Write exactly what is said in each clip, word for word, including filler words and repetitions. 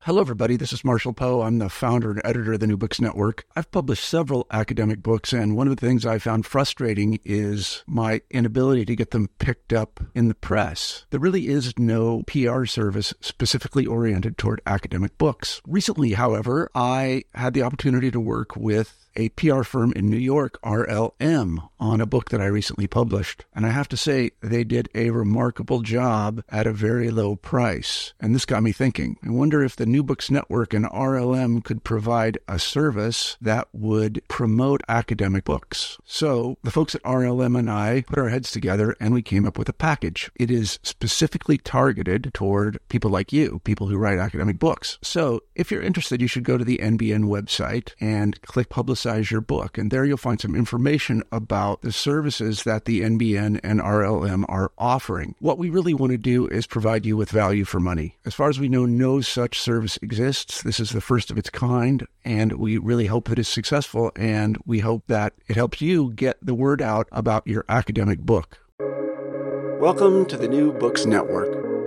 Hello, everybody. This is Marshall Poe. I'm the founder and editor of the New Books Network. I've published several academic books, and one of the things I found frustrating is my inability to get them picked up in the press. There really is no P R service specifically oriented toward academic books. Recently, however, I had the opportunity to work with a P R firm in New York, R L M, on a book that I recently published. And I have to say, they did a remarkable job at a very low price. And this got me thinking. I wonder if the New Books Network and R L M could provide a service that would promote academic books. So the folks at R L M and I put our heads together and we came up with a package. It is specifically targeted toward people like you, people who write academic books. So if you're interested, you should go to the N B N website and click Publicize your book. And there you'll find some information about the services that the N B N and R L M are offering. What we really want to do is provide you with value for money. As far as we know, no such service exists. This is the first of its kind, and we really hope that it's successful, and we hope that it helps you get the word out about your academic book. Welcome to the New Books Network.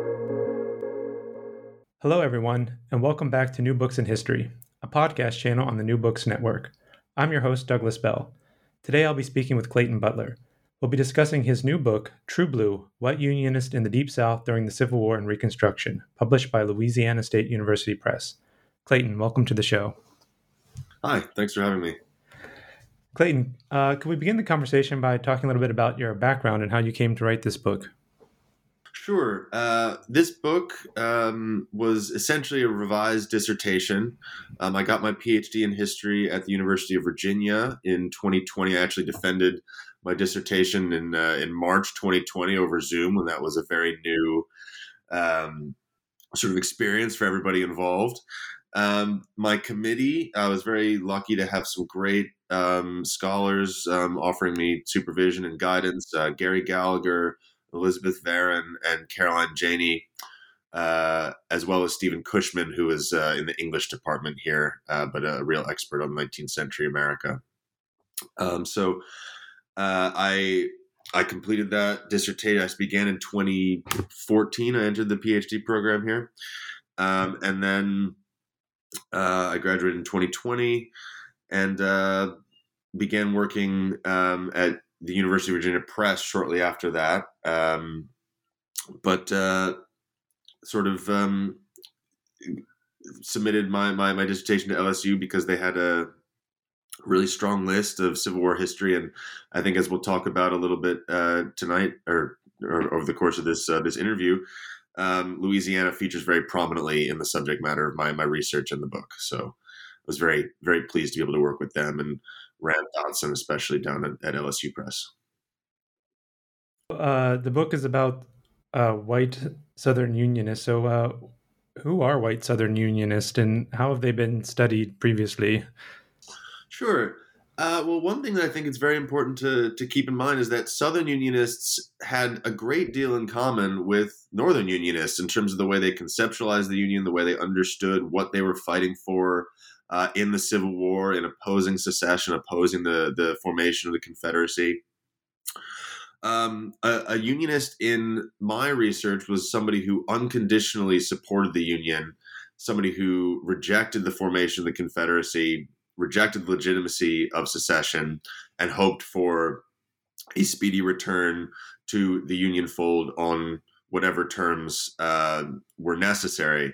Hello, everyone, and welcome back to New Books in History, a podcast channel on the New Books Network. I'm your host, Douglas Bell. Today I'll be speaking with Clayton Butler. We'll be discussing his new book, True Blue, White Unionist in the Deep South During the Civil War and Reconstruction, published by Louisiana State University Press. Clayton, welcome to the show. Hi, thanks for having me. Clayton, uh, could we begin the conversation by talking a little bit about your background and how you came to write this book? Sure. Uh, this book um, was essentially a revised dissertation. Um, I got my PhD in history at the University of Virginia in twenty twenty. I actually defended my dissertation in uh, in March twenty twenty over Zoom, when that was a very new um, sort of experience for everybody involved. Um, my committee, I was very lucky to have some great um, scholars um, offering me supervision and guidance. Uh, Gary Gallagher, Elizabeth Varon, and Caroline Janey, uh, as well as Stephen Cushman, who is uh, in the English department here, uh, but a real expert on nineteenth century America. Um, so uh, I I completed that dissertation. I began in twenty fourteen. I entered the PhD program here. Um, and then uh, I graduated in twenty twenty and uh, began working um, at the University of Virginia Press shortly after that, um, but uh, sort of um, submitted my, my, my dissertation to L S U because they had a really strong list of Civil War history, and I think, as we'll talk about a little bit uh, tonight, or, or over the course of this uh, this interview, um, Louisiana features very prominently in the subject matter of my my research in the book. So I was very very pleased to be able to work with them and Rand Dodson, especially down at, at L S U Press. Uh, the book is about uh, white Southern Unionists. So uh, who are white Southern Unionists, and how have they been studied previously? Sure. Uh, well, one thing that I think is very important to, to keep in mind is that Southern Unionists had a great deal in common with Northern Unionists in terms of the way they conceptualized the Union, the way they understood what they were fighting for Uh, in the Civil War, in opposing secession, opposing the, the formation of the Confederacy. Um, a, a Unionist in my research was somebody who unconditionally supported the Union, somebody who rejected the formation of the Confederacy, rejected the legitimacy of secession, and hoped for a speedy return to the Union fold on whatever terms uh, were necessary.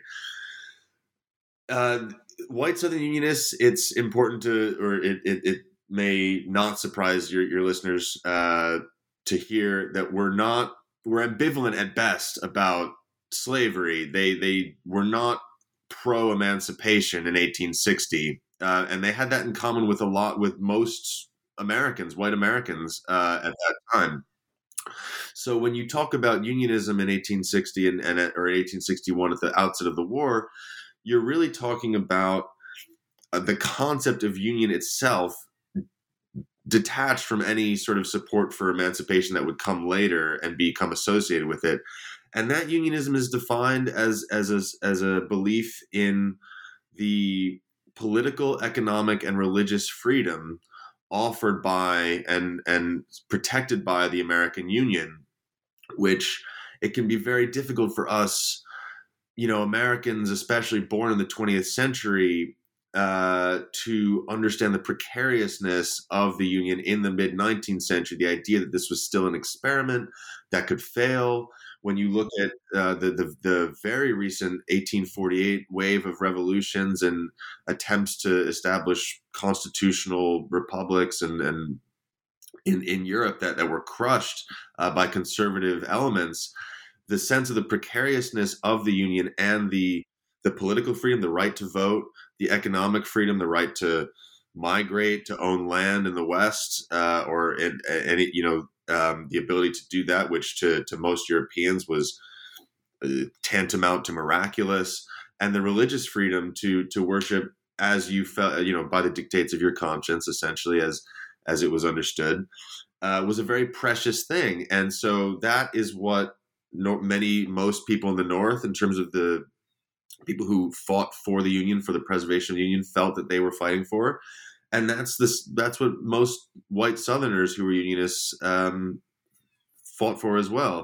Uh, White Southern Unionists, it's important to, or it, it, it may not surprise your, your listeners uh, to hear that we're not, we're ambivalent at best about slavery. They they were not pro-emancipation in eighteen sixty, uh, and they had that in common with a lot, with most Americans, white Americans uh, at that time. So when you talk about unionism in eighteen sixty and, and at, or eighteen sixty-one at the outset of the war, you're really talking about uh, the concept of union itself detached from any sort of support for emancipation that would come later and become associated with it. And that unionism is defined as, as, a, as a belief in the political, economic, and religious freedom offered by and, and protected by the American Union, which it can be very difficult for us you know, Americans, especially born in the twentieth century, uh, to understand the precariousness of the Union in the mid nineteenth century, the idea that this was still an experiment that could fail. When you look at uh, the, the the very recent eighteen forty-eight wave of revolutions and attempts to establish constitutional republics and, and in, in Europe that, that were crushed uh, by conservative elements, the sense of the precariousness of the Union and the the political freedom, the right to vote, the economic freedom, the right to migrate, to own land in the West, uh, or in, any, you know, um, the ability to do that, which to, to most Europeans was uh, tantamount to miraculous, and the religious freedom to to worship as you felt, you know, by the dictates of your conscience, essentially, as as it was understood, uh, was a very precious thing. And so that is what no, many, most people in the North, in terms of the people who fought for the Union, for the preservation of the Union, felt that they were fighting for. And that's this. That's what most white Southerners who were Unionists um, fought for as well.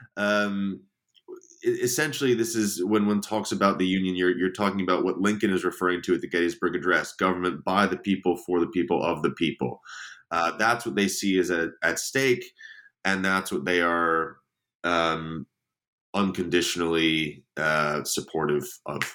Um, essentially, this is when one talks about the Union, you're you're talking about what Lincoln is referring to at the Gettysburg Address: government by the people, for the people, of the people. Uh, that's what they see as a, at stake, and that's what they are um, unconditionally uh, supportive of.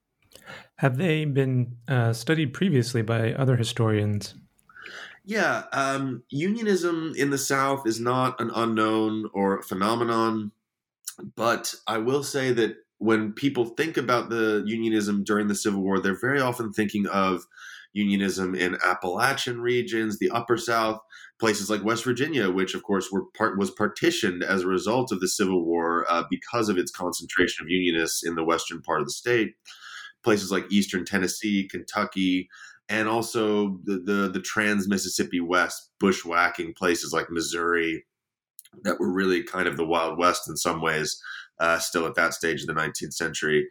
Have they been uh, studied previously by other historians? Yeah, um, unionism in the South is not an unknown or phenomenon, but I will say that when people think about the unionism during the Civil War, they're very often thinking of unionism in Appalachian regions, the Upper South, places like West Virginia, which of course were part was partitioned as a result of the Civil War uh, because of its concentration of unionists in the western part of the state. Places like Eastern Tennessee, Kentucky, and also the the, the trans-Mississippi West, bushwhacking places like Missouri that were really kind of the Wild West in some ways, uh, still at that stage of the nineteenth century.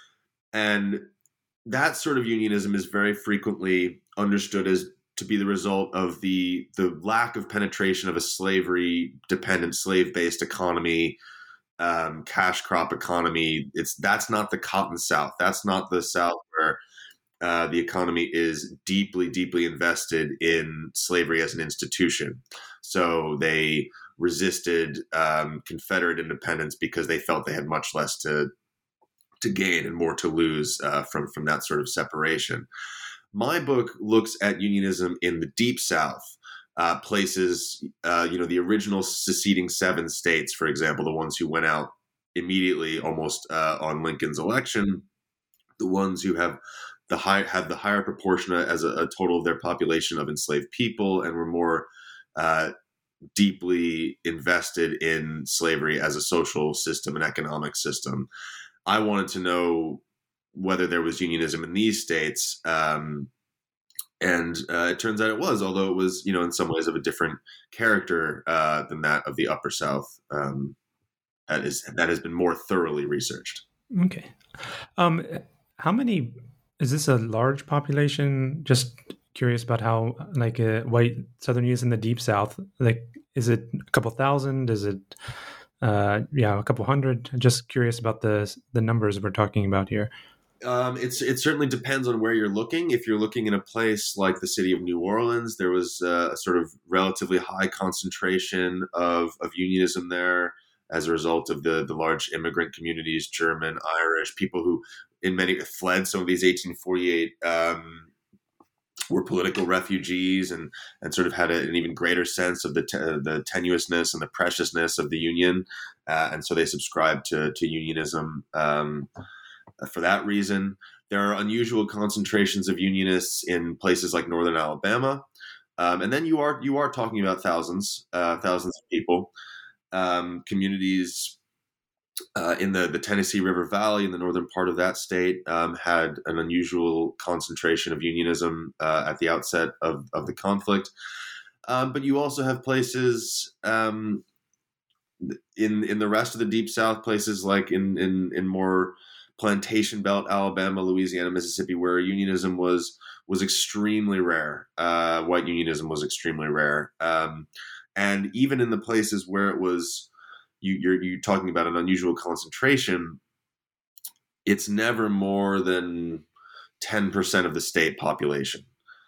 And that sort of unionism is very frequently understood as to be the result of the the lack of penetration of a slavery-dependent, slave-based economy, um, cash crop economy. It's that's not the Cotton South. That's not the South where uh, the economy is deeply, deeply invested in slavery as an institution. So they resisted um, Confederate independence because they felt they had much less to to gain and more to lose uh, from from that sort of separation. My book looks at unionism in the Deep South, uh, places, uh, you know, the original seceding seven states, for example, the ones who went out immediately almost uh, on Lincoln's election, the ones who have the high have the higher proportion as a, a total of their population of enslaved people and were more uh, deeply invested in slavery as a social system and economic system. I wanted to know whether there was unionism in these states, um, and uh, it turns out it was, although it was, you know, in some ways of a different character uh, than that of the Upper South. Um, that is that has been more thoroughly researched. Okay, um, how many? Is this a large population? Just curious about how, like, uh, white Southern unionists in the Deep South. Like, is it a couple thousand? Is it? Uh, yeah, a couple hundred. Just curious about the the numbers we're talking about here. Um, it's it certainly depends on where you're looking. If you're looking in a place like the city of New Orleans, there was uh, a sort of relatively high concentration of of unionism there as a result of the the large immigrant communities, German, Irish, people who in many fled some of these eighteen forty-eight. Um, were political refugees and, and sort of had a, an even greater sense of the te- the tenuousness and the preciousness of the Union. Uh, and so they subscribed to, to unionism um, for that reason. There are unusual concentrations of unionists in places like northern Alabama. Um, and then you are you are talking about thousands, uh, thousands of people, um, communities Uh, in the, the Tennessee River Valley, in the northern part of that state, um, had an unusual concentration of unionism uh, at the outset of, of the conflict. Um, but you also have places um, in in the rest of the Deep South, places like in, in, in more plantation belt, Alabama, Louisiana, Mississippi, where unionism was was extremely rare. Uh, white unionism was extremely rare. Um, and even in the places where it was You, you're, you're talking about an unusual concentration, it's never more than ten percent of the state population.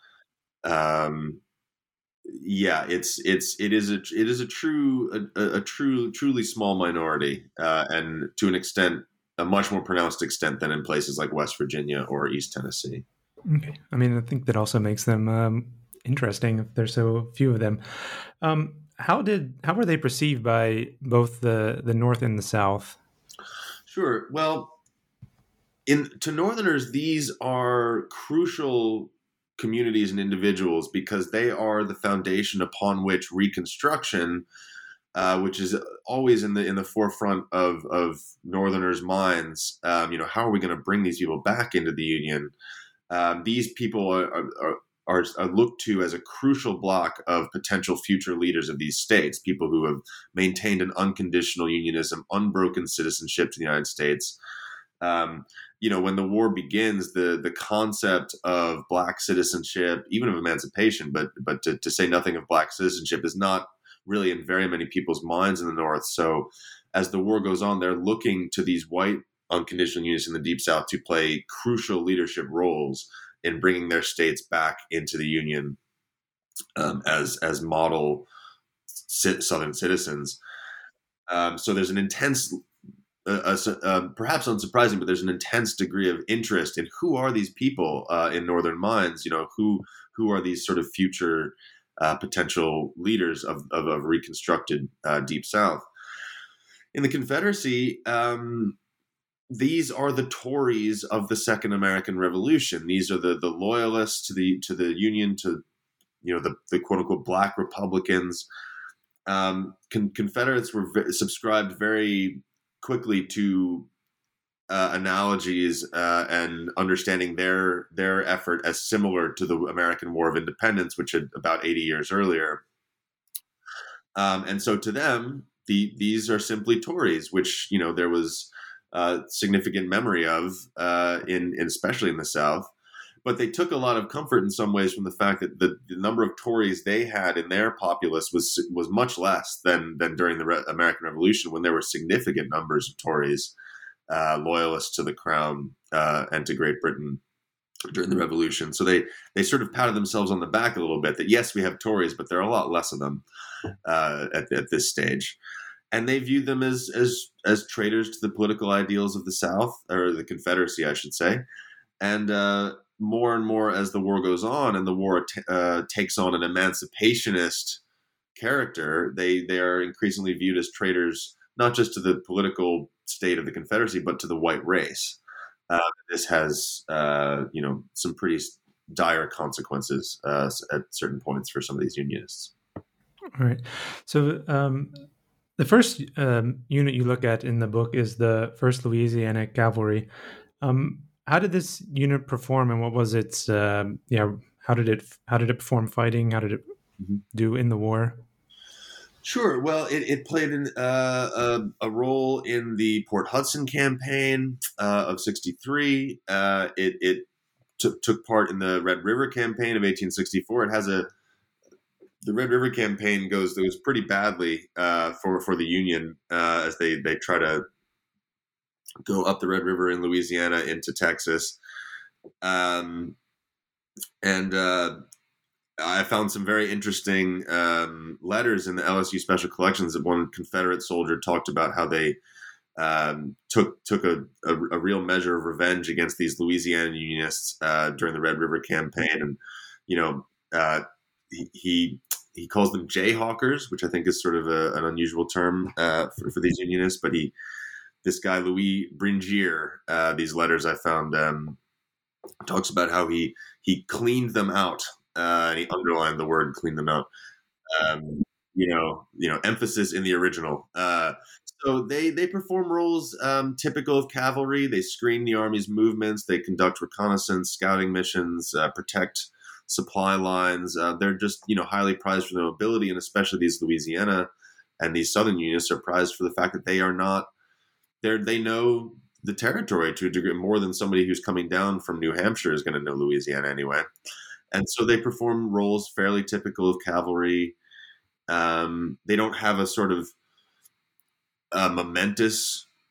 Um, yeah, it's it's it is a it is a true a, a true truly small minority, uh, and to an extent, a much more pronounced extent than in places like West Virginia or East Tennessee. Okay, I mean, I think that also makes them um, interesting if there's so few of them. Um, how did how were they perceived by both the the North and the South? Sure. Well, in to Northerners, these are crucial communities and individuals because they are the foundation upon which Reconstruction, uh, which is always in the in the forefront of of Northerners' minds. Um, you know, how are we going to bring these people back into the Union? Um, these people are, are, are, are looked to as a crucial block of potential future leaders of these states, people who have maintained an unconditional unionism, unbroken citizenship to the United States. Um, you know, when the war begins, the the concept of black citizenship, even of emancipation, but but to, to say nothing of black citizenship, is not really in very many people's minds in the North. So as the war goes on, they're looking to these white unconditional unionists in the Deep South to play crucial leadership roles in bringing their states back into the Union um, as as model Southern citizens. Um, so there's an intense, uh, uh, uh, perhaps unsurprising, but there's an intense degree of interest in who are these people uh, in Northern minds. You know, who who are these sort of future uh, potential leaders of of, of reconstructed uh, Deep South. In the Confederacy, um, these are the Tories of the Second American Revolution. These are the the loyalists to the to the Union, to you know the the quote unquote Black Republicans. Um, con- Confederates were v- subscribed very quickly to uh, analogies uh, and understanding their their effort as similar to the American War of Independence, which had about eighty years earlier. Um, and so to them, the these are simply Tories, which you know there was uh, significant memory of uh, in, in especially in the South. But they took a lot of comfort in some ways from the fact that the, the number of Tories they had in their populace was was much less than than during the Re- American Revolution, when there were significant numbers of Tories uh, loyalists to the Crown uh, and to Great Britain during the Revolution. So they they sort of patted themselves on the back a little bit that yes, we have Tories, but there are a lot less of them uh, at, at this stage. And they viewed them as as as traitors to the political ideals of the South, or the Confederacy, I should say. And uh, more and more as the war goes on, and the war t- uh, takes on an emancipationist character, they they are increasingly viewed as traitors, not just to the political state of the Confederacy, but to the white race. Uh, this has uh, you know some pretty dire consequences uh, at certain points for some of these Unionists. All right. So um, the first um, unit you look at in the book is the First Louisiana Cavalry. Um, how did this unit perform, and what was its? Um, yeah, how did it? How did it perform fighting? How did it mm-hmm. do in the war? Sure. Well, it, it played an, uh, a, a role in the Port Hudson campaign uh, of sixty-three. Uh, it it took took part in the Red River campaign of eighteen sixty-four. It has a the Red River campaign goes goes pretty badly uh, for for the Union uh, as they they try to go up the Red River in Louisiana into Texas, um, and uh, I found some very interesting um, letters in the L S U Special Collections that one Confederate soldier talked about how they um, took took a, a, a real measure of revenge against these Louisiana Unionists uh, during the Red River campaign, and you know uh, he, he he calls them Jayhawkers, which I think is sort of a, an unusual term uh, for, for these Unionists. But he this guy Louis Bringier, uh, these letters I found um, talks about how he he cleaned them out. Uh, and he underlined the word "clean them out." Um, you know, you know, emphasis in the original. Uh, so they they perform roles um, typical of cavalry. They screen the army's movements. They conduct reconnaissance, scouting missions, uh, protect supply lines. Uh, they're just you know highly prized for their mobility, and especially these Louisiana and these Southern Unionists are prized for the fact that they are not. They they know the territory to a degree more than somebody who's coming down from New Hampshire is going to know Louisiana anyway. And so they perform roles fairly typical of cavalry. Um, they don't have a sort of uh, momentous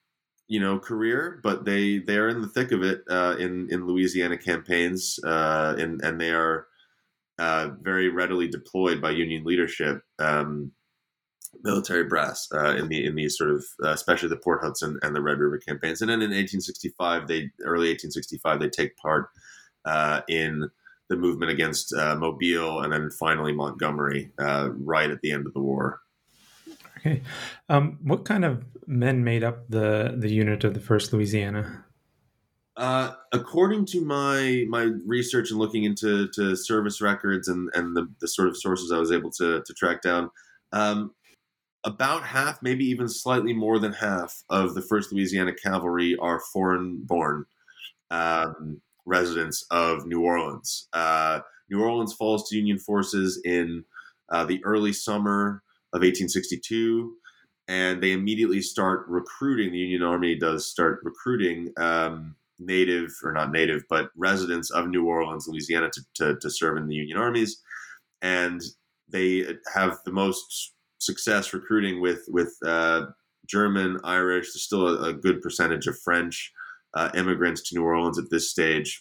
you know, career, but they they are in the thick of it uh, in in Louisiana campaigns, uh, and and they are uh, very readily deployed by Union leadership, um, military brass uh, in the in these sort of, uh, especially the Port Hudson and the Red River campaigns. And then in eighteen sixty-five, they early eighteen sixty-five, they take part uh, in the movement against uh, Mobile, and then finally Montgomery, uh, right at the end of the war. Okay, um, what kind of men made up the the unit of the First Louisiana? Uh, according to my my research and looking into to service records and, and the, the sort of sources I was able to to track down, um, about half, maybe even slightly more than half of the First Louisiana Cavalry are foreign-born um, residents of New Orleans. Uh, New Orleans falls to Union forces in uh, the early summer of eighteen sixty-two, and they immediately start recruiting. The Union Army does start recruiting um, native, or not native, but residents of New Orleans, Louisiana, to, to, to serve in the Union armies. And they have the most success recruiting with, with uh, German, Irish. There's still a, a good percentage of French uh, immigrants to New Orleans at this stage,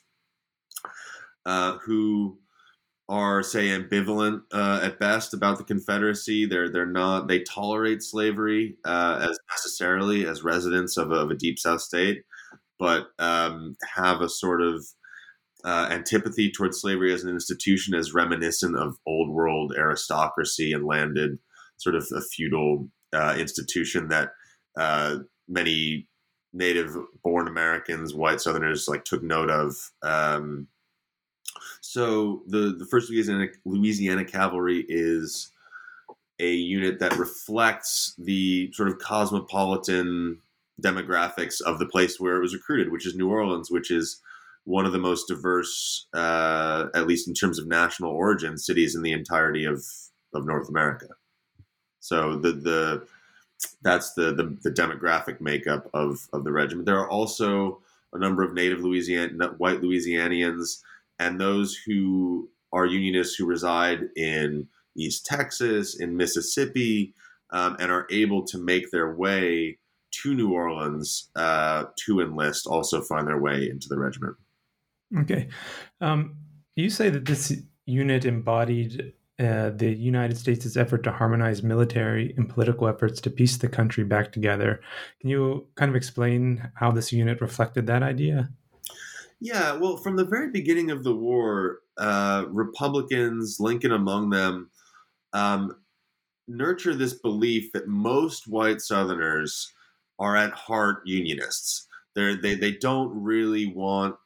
uh, who are, say, ambivalent uh, at best about the Confederacy. They're they're not. They tolerate slavery uh, as necessarily as residents of a, of a deep South state, but um, have a sort of uh, antipathy towards slavery as an institution, as reminiscent of old world aristocracy and landed sort of a feudal uh, institution that uh, many native-born Americans, white Southerners, like took note of. Um, So the, the First Louisiana, Louisiana Cavalry is a unit that reflects the sort of cosmopolitan demographics of the place where it was recruited, which is New Orleans, which is one of the most diverse, uh, at least in terms of national origin, cities in the entirety of, of North America. So the the that's the, the the demographic makeup of of the regiment. There are also a number of native Louisiana white Louisianians, and those who are Unionists who reside in East Texas, in Mississippi, um, and are able to make their way to New Orleans uh, to enlist, also find their way into the regiment. Okay. Um, you say that this unit embodied uh, the United States' effort to harmonize military and political efforts to piece the country back together. Can you kind of explain how this unit reflected that idea? Yeah, well, from the very beginning of the war, uh, Republicans, Lincoln among them, um, nurture this belief that most white Southerners are at heart Unionists. They're, they they don't really want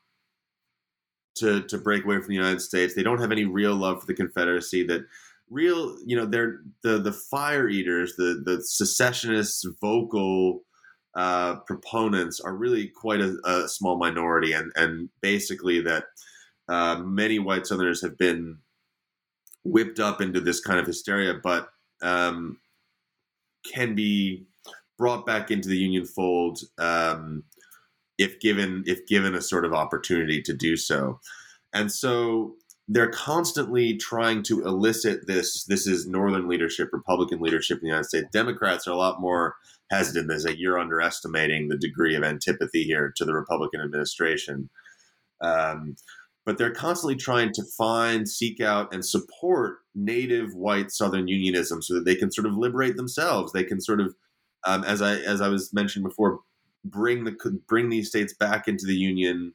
to to break away from the United States. They don't have any real love for the Confederacy. That real, you know, they're the the fire eaters, the the secessionists, vocal uh, proponents are really quite a, a small minority, and and basically that uh, many white Southerners have been whipped up into this kind of hysteria, but um, can be brought back into the Union fold um, if given if given a sort of opportunity to do so. And so they're constantly trying to elicit this. This is Northern leadership, Republican leadership in the United States. Democrats are a lot more hesitant. There's a you're underestimating the degree of antipathy here to the Republican administration. Um, but they're constantly trying to find, seek out, and support native white Southern unionism so that they can sort of liberate themselves. They can sort of, um, as I as I was mentioned before, bring the bring these states back into the Union,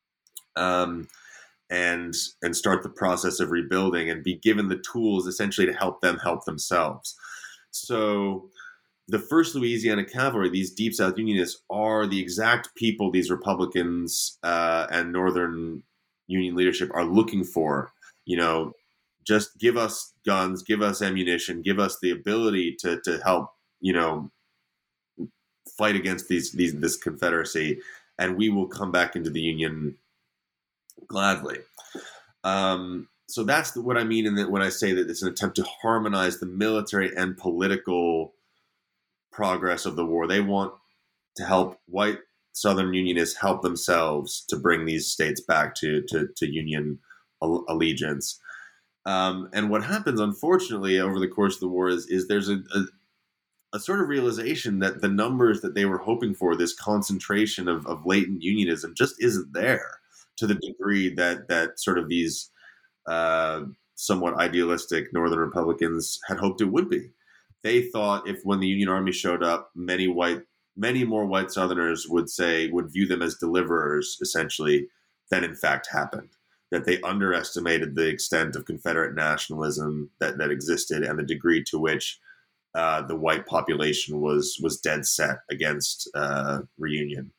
um, and and start the process of rebuilding, and be given the tools essentially to help them help themselves. So the First Louisiana Cavalry, these Deep South Unionists, are the exact people these Republicans uh, and Northern Union leadership are looking for. You know, just give us guns, give us ammunition, give us the ability to to help, you know, fight against these these this Confederacy, and we will come back into the Union gladly. Um, so that's the, what I mean in that when I say that it's an attempt to harmonize the military and political progress of the war. They want to help white Southern Unionists help themselves to bring these states back to to, to Union allegiance. Um, and what happens, unfortunately, over the course of the war is is there's a, a a sort of realization that the numbers that they were hoping for, this concentration of, of latent unionism, just isn't there to the degree that that sort of these uh, somewhat idealistic Northern Republicans had hoped it would be. They thought if when the Union Army showed up, many white, many more white Southerners would say, would view them as deliverers, essentially, than in fact happened. That they underestimated the extent of Confederate nationalism that, that existed and the degree to which uh, the white population was was dead set against uh, reunion.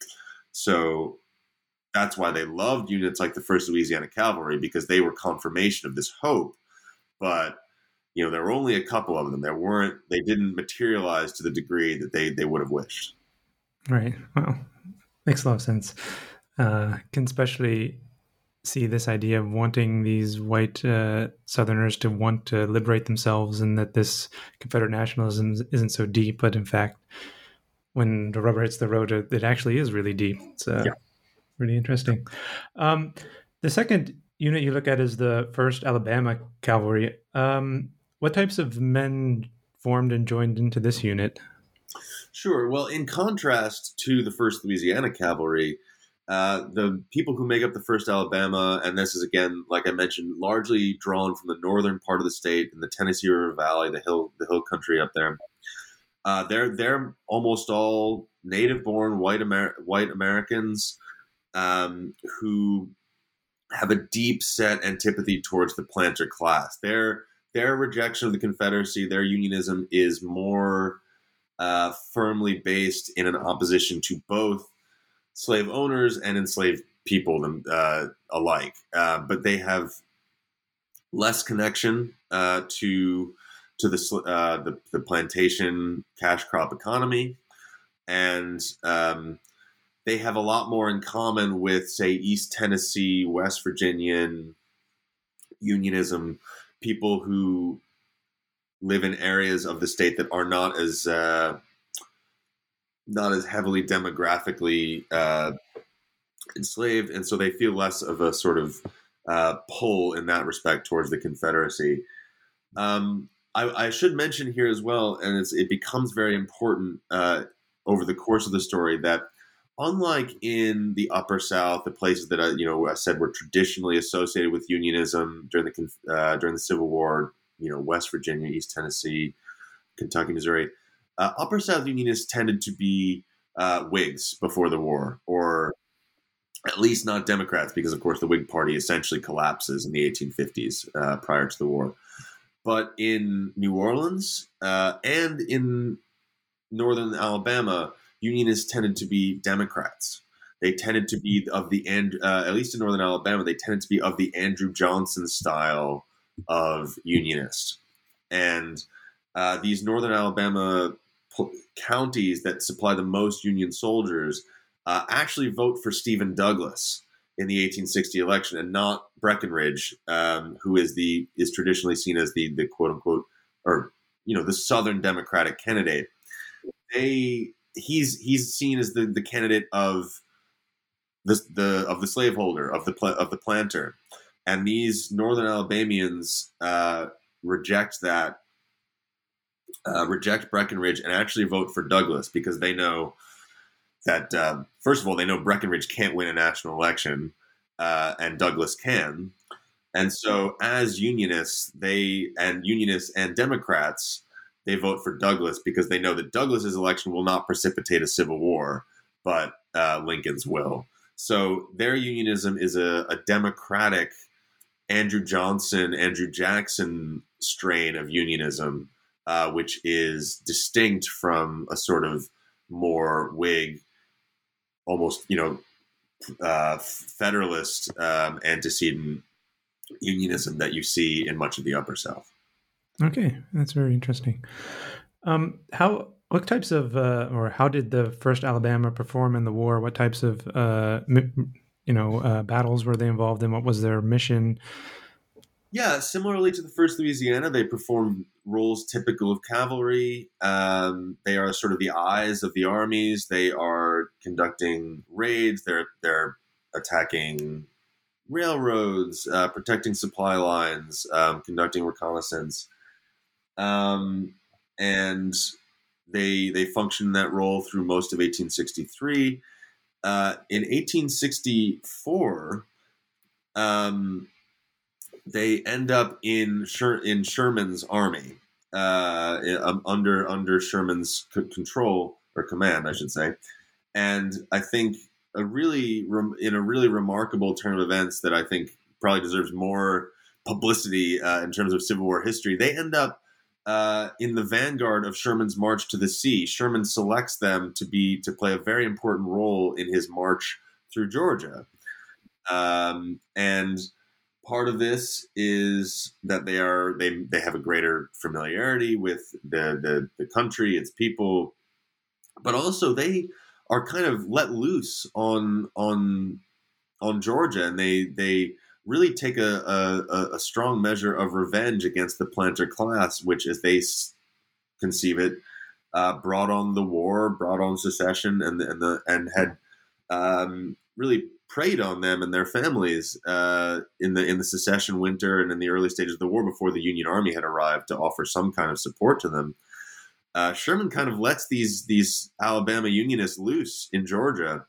So that's why they loved units like the First Louisiana Cavalry, because they were confirmation of this hope. But you know, there were only a couple of them. There weren't. They didn't materialize to the degree that they they would have wished. Right. Well, makes a lot of sense. Uh, can especially see this idea of wanting these white uh, Southerners to want to liberate themselves, and that this Confederate nationalism isn't so deep, but in fact, when the rubber hits the road, it actually is really deep. It's uh, yeah. really interesting. Um, the second unit you look at is the First Alabama Cavalry. Um, what types of men formed and joined into this unit? Sure. Well, in contrast to the First Louisiana Cavalry, Uh, the people who make up the First Alabama, and this is, again, like I mentioned, largely drawn from the northern part of the state in the Tennessee River Valley, the hill, the hill country up there. Uh, they're they're almost all native-born white Amer- white Americans um, who have a deep-set antipathy towards the planter class. Their their rejection of the Confederacy, their unionism, is more uh, firmly based in an opposition to both slave owners and enslaved people them, uh, alike, uh, but they have less connection uh, to to the, uh, the the plantation cash crop economy, and um, they have a lot more in common with, say, East Tennessee, West Virginian unionism, people who live in areas of the state that are not as uh, not as heavily demographically uh, enslaved, and so they feel less of a sort of uh, pull in that respect towards the Confederacy. Um, I, I should mention here as well, and it's, it becomes very important uh, over the course of the story, that unlike in the Upper South, the places that I, you know, I said were traditionally associated with unionism during the uh, during the Civil War, you know, West Virginia, East Tennessee, Kentucky, Missouri. Uh, Upper South Unionists tended to be uh, Whigs before the war, or at least not Democrats, because, of course, the Whig Party essentially collapses in the eighteen fifties uh, prior to the war. But in New Orleans uh, and in northern Alabama, Unionists tended to be Democrats. They tended to be of the end, uh, at least in northern Alabama, they tended to be of the Andrew Johnson style of Unionist. And uh, these northern Alabama counties that supply the most Union soldiers uh, actually vote for Stephen Douglas in the eighteen sixty election, and not Breckinridge, um, who is the is traditionally seen as the the quote unquote, or you know, the Southern Democratic candidate. They he's he's seen as the, the candidate of the the of the slaveholder, of the of the planter, and these northern Alabamians uh, reject that. Uh, reject Breckinridge and actually vote for Douglas, because they know that, uh, first of all, they know Breckinridge can't win a national election, uh, and Douglas can. And so as Unionists, they and Unionists and Democrats, they vote for Douglas because they know that Douglas's election will not precipitate a civil war, but uh, Lincoln's will. So their unionism is a, a democratic Andrew Johnson, Andrew Jackson strain of unionism, Uh, which is distinct from a sort of more Whig, almost, you know, uh, Federalist um, antecedent unionism that you see in much of the Upper South. Okay, that's very interesting. Um, how, what types of, uh, or how did the First Alabama perform in the war? What types of, uh, you know, uh, battles were they involved in? What was their mission? Yeah, similarly to the First Louisiana, they perform roles typical of cavalry. Um, they are sort of the eyes of the armies. They are conducting raids. They're they're attacking railroads, uh, protecting supply lines, um, conducting reconnaissance, um, and they they functioned in that role through most of eighteen sixty-three. Uh, in eighteen sixty-four, um, they end up in Sher- in Sherman's army, uh, um, under under Sherman's c- control or command, I should say. And I think a really rem- in a really remarkable turn of events that I think probably deserves more publicity uh, in terms of Civil War history, they end up uh, in the vanguard of Sherman's march to the sea. Sherman selects them to be to play a very important role in his march through Georgia, um, and part of this is that they are they they have a greater familiarity with the the, the country, its people, but also they are kind of let loose on on on Georgia, and they they really take a, a, a strong measure of revenge against the planter class, which, as they s- conceive it, uh, brought on the war, brought on secession, and and the and had um, really preyed on them and their families uh, in the in the secession winter and in the early stages of the war before the Union Army had arrived to offer some kind of support to them. Uh, Sherman kind of lets these these Alabama Unionists loose in Georgia,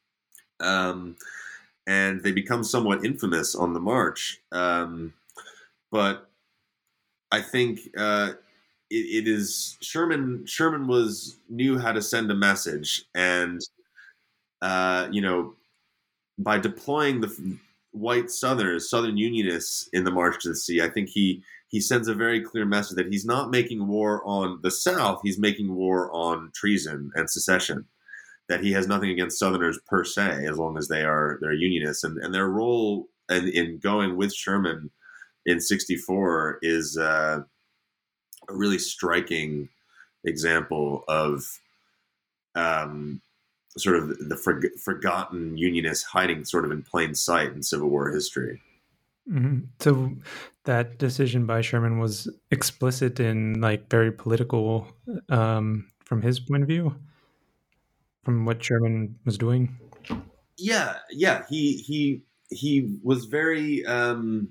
um, and they become somewhat infamous on the march. Um, but I think uh, it, it is Sherman. Sherman was knew how to send a message, and uh, you know, by deploying the white Southerners, Southern Unionists in the March to the Sea, I think he he sends a very clear message that he's not making war on the South, he's making war on treason and secession, that he has nothing against Southerners per se, as long as they are they're Unionists. And, and their role in, in going with Sherman in sixty-four is uh, a really striking example of um, sort of the for, forgotten Unionists hiding sort of in plain sight in Civil War history. Mm-hmm. So that decision by Sherman was explicit and like very political um, from his point of view, from what Sherman was doing. Yeah, yeah, he he he was very um,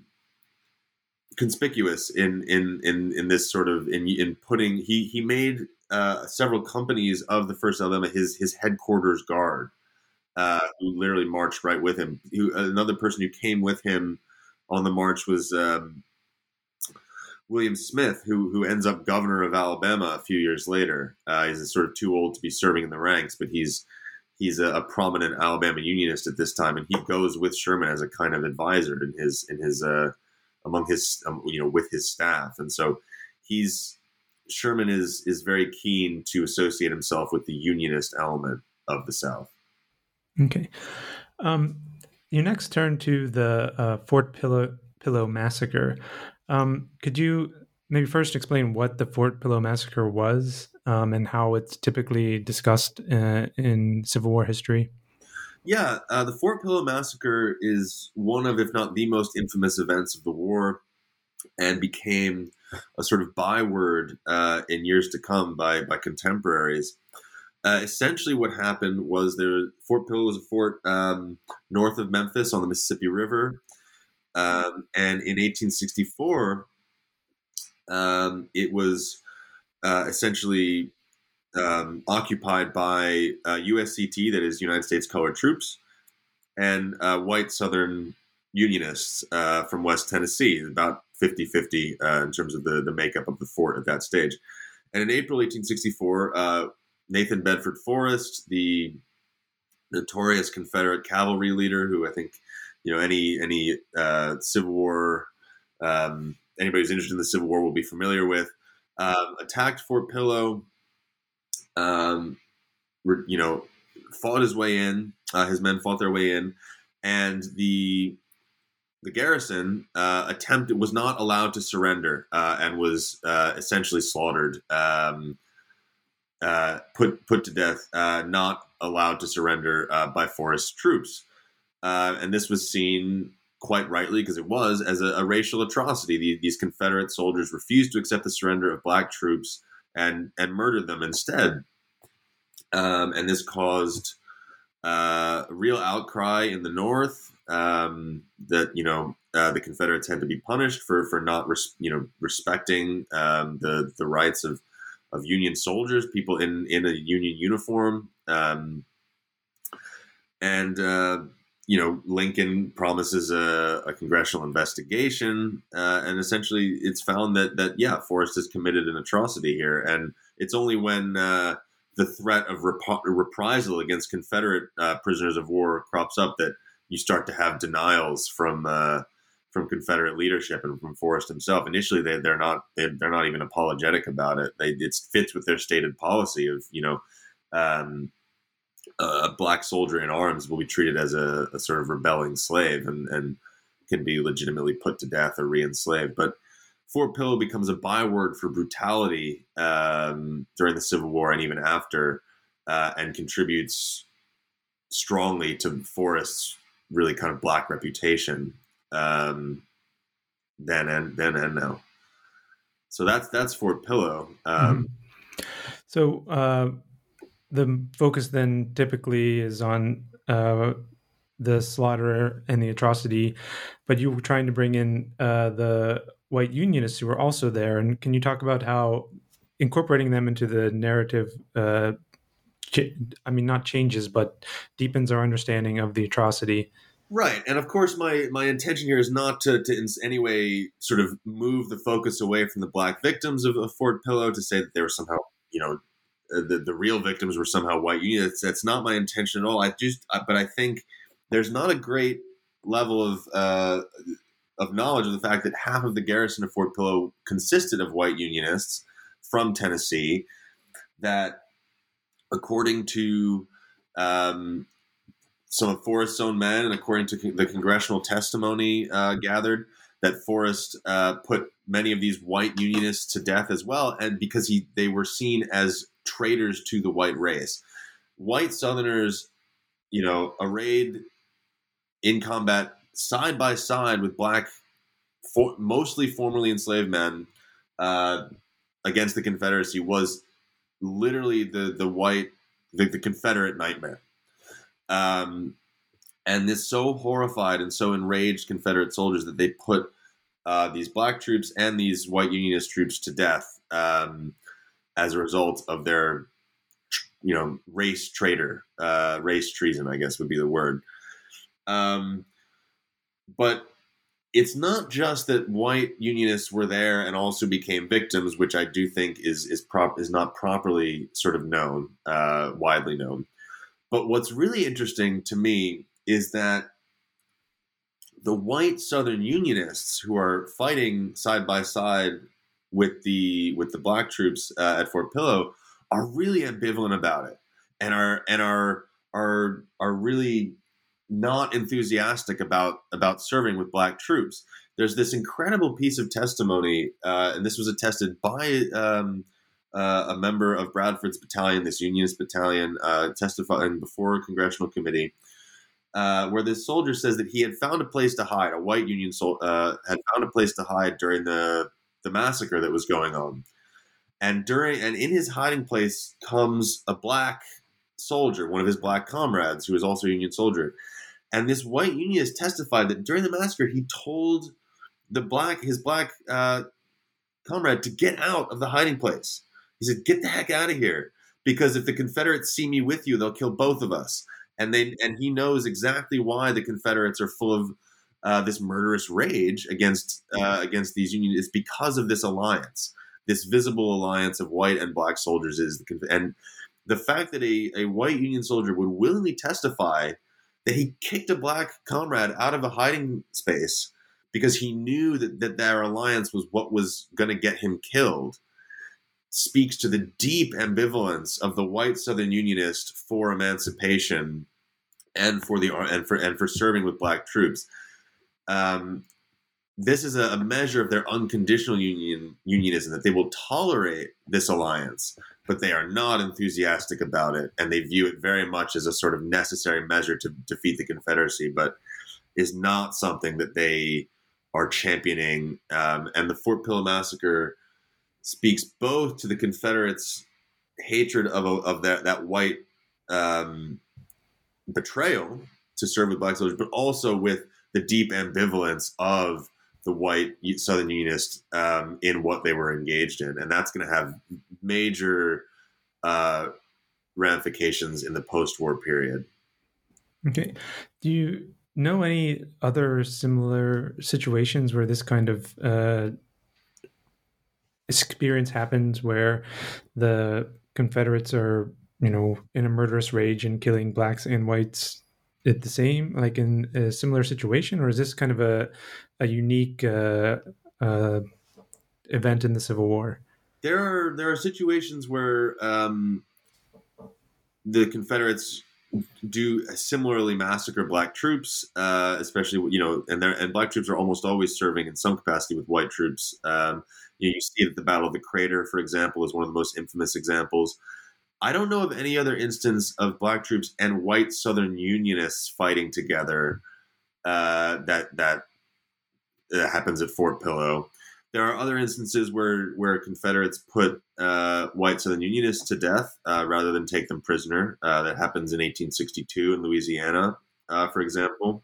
conspicuous in in in in this sort of in in putting he he made uh, several companies of the First Alabama his his headquarters guard, uh, who literally marched right with him. Who, another person who came with him on the march was um, William Smith, who who ends up governor of Alabama a few years later. Uh, he's sort of too old to be serving in the ranks, but he's he's a, a prominent Alabama Unionist at this time, and he goes with Sherman as a kind of advisor in his in his uh, among his um, you know with his staff, and so he's Sherman is is very keen to associate himself with the Unionist element of the South. Okay. Um, you next turn to the uh, Fort Pillow, Pillow Massacre. Um, could you maybe first explain what the Fort Pillow Massacre was um, and how it's typically discussed uh, in Civil War history? Yeah, uh, the Fort Pillow Massacre is one of, if not the most infamous events of the war, and became a sort of byword uh, in years to come by by contemporaries. Uh, essentially, what happened was there. Fort Pillow was a fort um, north of Memphis on the Mississippi River, um, and in eighteen sixty-four, um, it was uh, essentially um, occupied by uh, U S C T, that is United States Colored Troops, and uh, white Southern Unionists uh, from West Tennessee, about fifty-fifty uh, in terms of the, the makeup of the fort at that stage. And in April eighteen sixty-four, uh, Nathan Bedford Forrest, the notorious Confederate cavalry leader, who I think, you know, any any uh, Civil War, um, anybody who's interested in the Civil War will be familiar with, um, attacked Fort Pillow, um, you know, fought his way in. Uh, his men fought their way in, and the the garrison uh, attempted was not allowed to surrender uh, and was uh, essentially slaughtered. Um, Uh, put put to death, uh, not allowed to surrender uh, by Forrest's troops, uh, and this was seen quite rightly, because it was, as a, a racial atrocity. The, these Confederate soldiers refused to accept the surrender of black troops and and murdered them instead, um, and this caused uh, a real outcry in the North um, that you know uh, the Confederates had to be punished for for not res- you know respecting um, the the rights of of Union soldiers, people in, in a Union uniform. Um, and, uh, you know, Lincoln promises a, a congressional investigation. Uh, and essentially it's found that, that, yeah, Forrest has committed an atrocity here. And it's only when uh, the threat of rep- reprisal against Confederate uh, prisoners of war crops up that you start to have denials from uh, from Confederate leadership and from Forrest himself. Initially, they, they're not they're, they're not even apologetic about it. They, it fits with their stated policy of, you know, um, a black soldier in arms will be treated as a, a sort of rebelling slave and, and can be legitimately put to death or re-enslaved. But Fort Pillow becomes a byword for brutality um, during the Civil War and even after, uh, and contributes strongly to Forrest's really kind of black reputation um, then and then and now. So that's that's Fort Pillow. Um, mm-hmm. So uh, the focus then typically is on uh, the slaughter and the atrocity, but you were trying to bring in uh, the white Unionists who were also there. And can you talk about how incorporating them into the narrative, uh, ch- I mean, not changes, but deepens our understanding of the atrocity? Right. And of course, my, my intention here is not to, to in any way sort of move the focus away from the black victims of, of Fort Pillow to say that they were somehow, you know, the, the real victims were somehow white Unionists. That's not my intention at all. I just, but I think there's not a great level of, uh, of knowledge of the fact that half of the garrison of Fort Pillow consisted of white Unionists from Tennessee, that according to um, some of Forrest's own men and according to the congressional testimony uh, gathered, that Forrest uh, put many of these white Unionists to death as well, and because he they were seen as traitors to the white race. White Southerners, you know, arrayed in combat side by side with black, for, mostly formerly enslaved men uh, against the Confederacy was literally the the white, the, the Confederate nightmare. Um, and this so horrified and so enraged Confederate soldiers that they put uh, these black troops and these white Unionist troops to death um, as a result of their, you know, race traitor, uh, race treason, I guess would be the word. Um, but it's not just that white Unionists were there and also became victims, which I do think is is prop is not properly sort of known, uh, widely known. But what's really interesting to me is that the white Southern Unionists who are fighting side by side with the with the black troops uh, at Fort Pillow are really ambivalent about it, and are and are are are really not enthusiastic about about serving with black troops. There's this incredible piece of testimony, uh, and this was attested by um, uh, a member of Bradford's battalion, this Unionist battalion, uh, testifying before a congressional committee, uh, where this soldier says that he had found a place to hide. A white Union sol- uh, had found a place to hide during the the massacre that was going on, and during and in his hiding place comes a black soldier, one of his black comrades, who was also a Union soldier. And this white Unionist testified that during the massacre, he told the black his black uh, comrade to get out of the hiding place. He said, "Get the heck out of here, because if the Confederates see me with you, they'll kill both of us." And they and he knows exactly why the Confederates are full of uh, this murderous rage against uh, against these Unions. It's because of this alliance, this visible alliance of white and black soldiers. Is the and the fact that a, a white Union soldier would willingly testify that he kicked a black comrade out of a hiding space because he knew that, that their alliance was what was going to get him killed, speaks to the deep ambivalence of the white Southern Unionist for emancipation and for the and for and for serving with black troops. Um, this is a, a measure of their unconditional union unionism, that they will tolerate this alliance, but they are not enthusiastic about it, and they view it very much as a sort of necessary measure to defeat the Confederacy, but is not something that they are championing. Um, and the Fort Pillow massacre speaks both to the Confederates' hatred of of that that white um, betrayal to serve with black soldiers, but also with the deep ambivalence of the white Southern Unionists um, in what they were engaged in, and that's going to have major uh, ramifications in the post-war period. Okay. Do you know any other similar situations where this kind of uh, experience happens, where the Confederates are, you know, in a murderous rage and killing blacks and whites at the same, like in a similar situation, or is this kind of a a unique uh, uh, event in the Civil War? There are there are situations where um, the Confederates do similarly massacre black troops, uh, especially, you know, and and black troops are almost always serving in some capacity with white troops. Um, you know, you see it at the Battle of the Crater, for example, is one of the most infamous examples. I don't know of any other instance of black troops and white Southern Unionists fighting together uh, that that uh, happens at Fort Pillow. There are other instances where, where Confederates put uh, white Southern Unionists to death uh, rather than take them prisoner. Uh, that happens in eighteen sixty-two in Louisiana, uh, for example,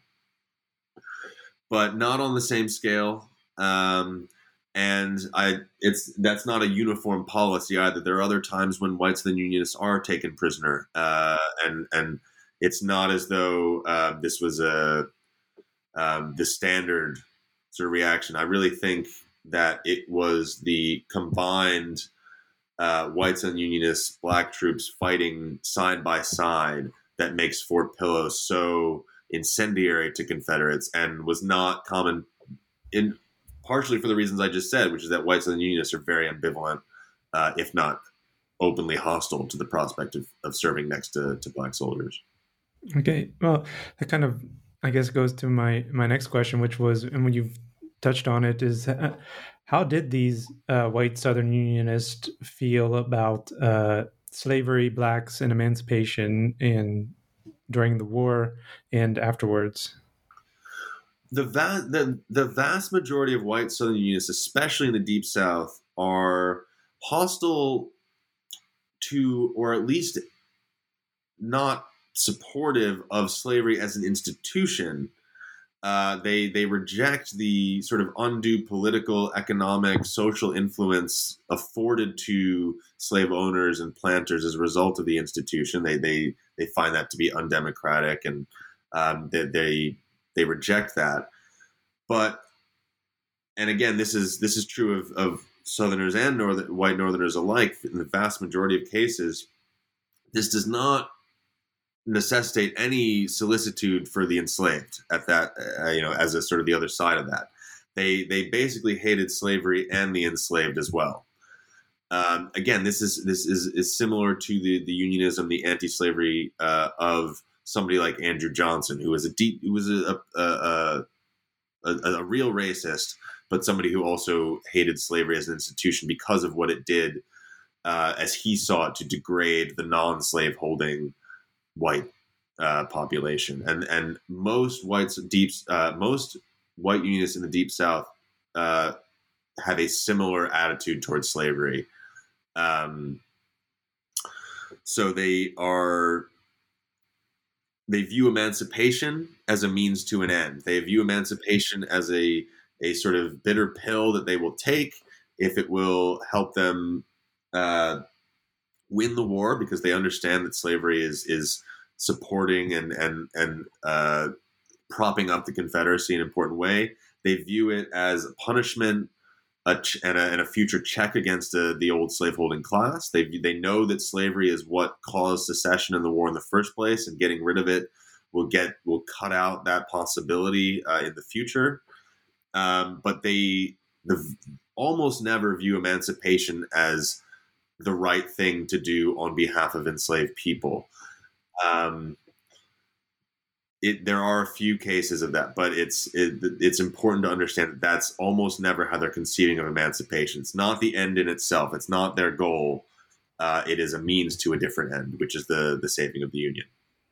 but not on the same scale. Um, and I, it's that's not a uniform policy either. There are other times when white Southern Unionists are taken prisoner, uh, and and it's not as though uh, this was a um, the standard sort of reaction. I really think that it was the combined uh, white Southern Unionists, black troops fighting side by side that makes Fort Pillow so incendiary to Confederates, and was not common in partially for the reasons I just said, which is that white Southern Unionists are very ambivalent, uh, if not openly hostile to the prospect of, of serving next to, to black soldiers. Okay, well, that kind of, I guess, goes to my, my next question, which was, and when you've touched on it, is uh, how did these uh, white Southern Unionists feel about uh, slavery, blacks, and emancipation in during the war and afterwards? The, va- the the vast majority of white Southern Unionists, especially in the Deep South, are hostile to, or at least not supportive of slavery as an institution. Uh, they they reject the sort of undue political, economic, social influence afforded to slave owners and planters as a result of the institution. They they they find that to be undemocratic, and um, they, they they reject that. But and again, this is this is true of, of Southerners and Northern, white Northerners alike. In the vast majority of cases, this does not necessitate any solicitude for the enslaved at that, uh, you know, as a sort of the other side of that. They they basically hated slavery and the enslaved as well. Um, again, this is this is, is similar to the the unionism, the anti-slavery uh, of somebody like Andrew Johnson, who was a deep, who was a a, a a a real racist, but somebody who also hated slavery as an institution because of what it did, uh, as he saw it, to degrade the non-slave holding white uh, population. And and most whites deep uh, most white unionists in the Deep South uh, have a similar attitude towards slavery. Um, so they are they view emancipation as a means to an end. They view emancipation as a a sort of bitter pill that they will take if it will help them uh, win the war, because they understand that slavery is is supporting and and and uh, propping up the Confederacy in an important way. They view it as a punishment a ch- and, a, and a future check against uh, the old slaveholding class. They they know that slavery is what caused secession in the war in the first place, and getting rid of it will get will cut out that possibility uh, in the future. Um, but they the, almost never view emancipation as the right thing to do on behalf of enslaved people. Um, it, there are a few cases of that, but it's it, it's important to understand that that's almost never how they're conceiving of emancipation. It's not the end in itself. It's not their goal. Uh, it is a means to a different end, which is the the saving of the Union.